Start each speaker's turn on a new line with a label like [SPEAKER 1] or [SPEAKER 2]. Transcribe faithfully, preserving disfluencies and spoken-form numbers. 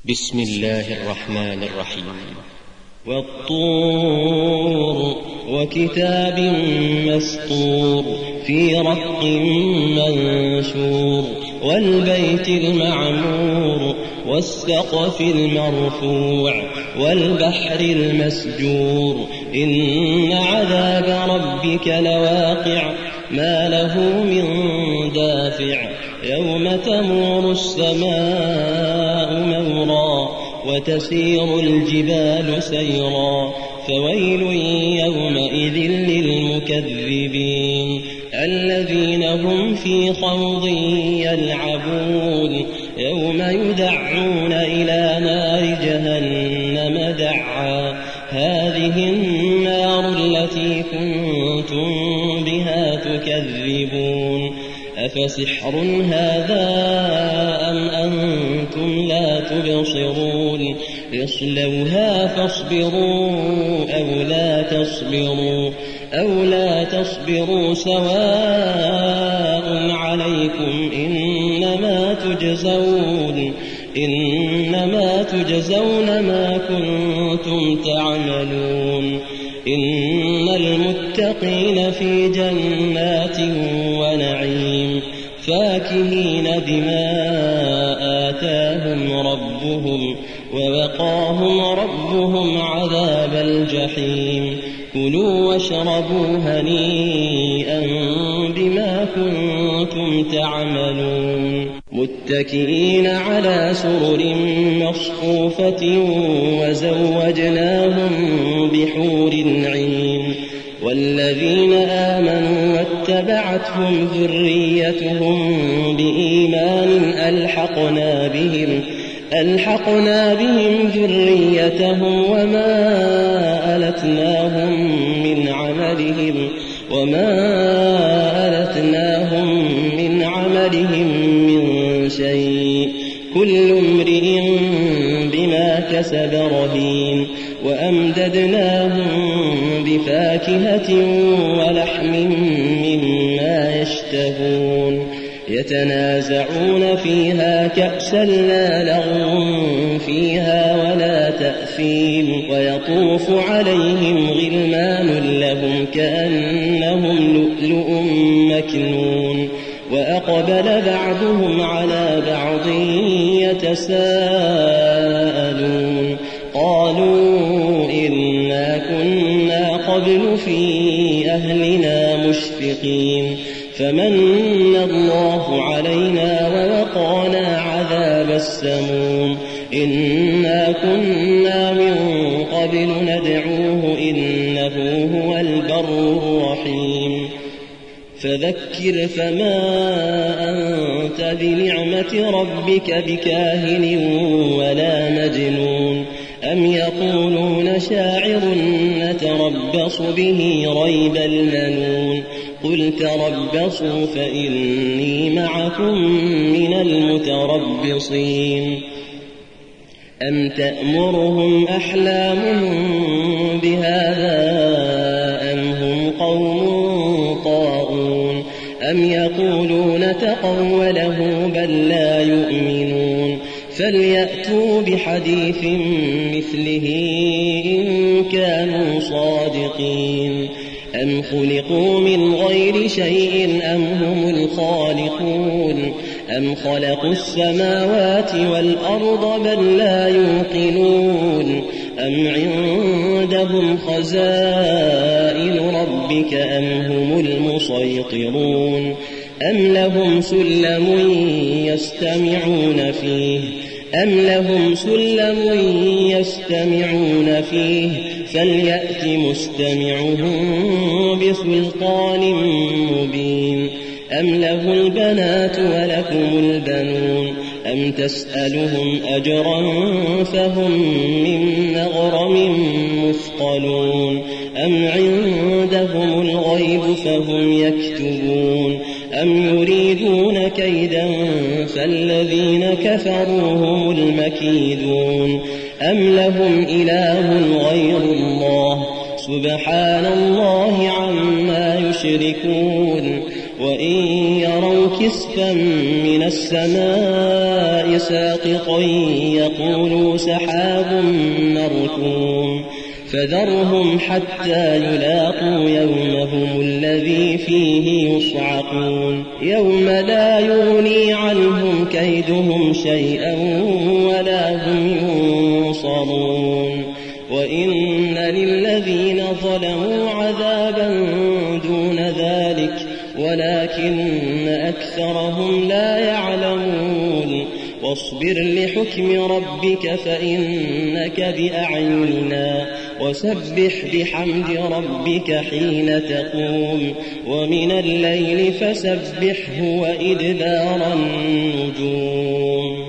[SPEAKER 1] بسم الله الرحمن الرحيم.
[SPEAKER 2] والطور وكتاب مسطور في رق منشور والبيت المعمور والسقف المرفوع والبحر المسجور إن عذاب ربك لواقع ما له من دافع يوم تمور السماء مورا وتسير الجبال سيرا فويل يومئذ للمكذبين الذين هم في خوض يلعبون يوم يدعون إلى نار جهنم دعا هذه النار التي كنتم بها تكذبون أفسحر هذا أم أنتم لا تبصرون اصلوها فاصبروا أو لا تصبروا أو لا تصبروا سواء عليكم إنما تجزون إنما تجزون ما كنتم تعملون إن المتقين في جنات ونعيم فاكهين بما آتاهم ربهم ووقاهم ربهم عذاب الجحيم كلوا واشربوا هنيئا بما كنتم تعملون متكئين على سرر مصفوفة وزوجناهم بحور عين والذين آمنوا واتبعتهم ذريتهم بإيمان ألحقنا بهم ألحقنا بهم ذريتهم وما ألتناهم من عملهم وما ألتناهم من عملهم من شيء كل امرئ بما كسب رهين وأمددناهم بفاكهة ولحم مما يشتهون يتنازعون فيها كأسا لا لغو فيها ولا تأثيم ويطوف عليهم غلمان لهم كأنهم لؤلؤ مكنون وأقبل بعضهم على بعض يتساءلون قالوا إنا كنا قبل في أهلنا مشفقين فمن الله علينا ووقانا عذاب السموم إنا كنا من قبل ندعوه إنه هو البر الرحيم فذكر فما أنت بنعمة ربك بكاهن ولا مجنون أم يقولون شاعر نتربص به ريب المنون قل تربصوا فإني معكم من المتربصين أم تأمرهم أحلامهم بهذا أم هم قوم طاغون أم يقولون تقوله بل لا يؤمنون فليأتوا بحديث مثله إن كانوا صادقين أم خلقوا من غير شيء أم هم الخالقون أم خلقوا السماوات والأرض بل لا يوقنون أم عندهم خزائن ربك أم هم المسيطرون أم لهم سلم يستمعون فيه أم لهم سلم يستمعون فيه فليأت مستمعهم بسلطان مبين أم له البنات ولكم البنون أم تسألهم أجرا فهم من مغرم مثقلون أم عندهم الغيب فهم يكتبون أم يريدون كيدا فالذين كفروا هم المكيدون أم لهم إله غير الله سبحان الله عما يشركون وإن يروا كسفا من السماء ساقطا يقولوا سحاب مركوم فذرهم حتى يلاقوا يومهم الذي فيه يصعقون يوم لا يغني عنهم كيدهم شيئا ولا هم ينصرون وإن للذين ظلموا عذابا دون ذلك ولكن أكثرهم لا يعلمون واصبر لحكم ربك فإنك بأعيننا وسبح بحمد ربك حين تقوم ومن الليل فسبحه وإدبار النجوم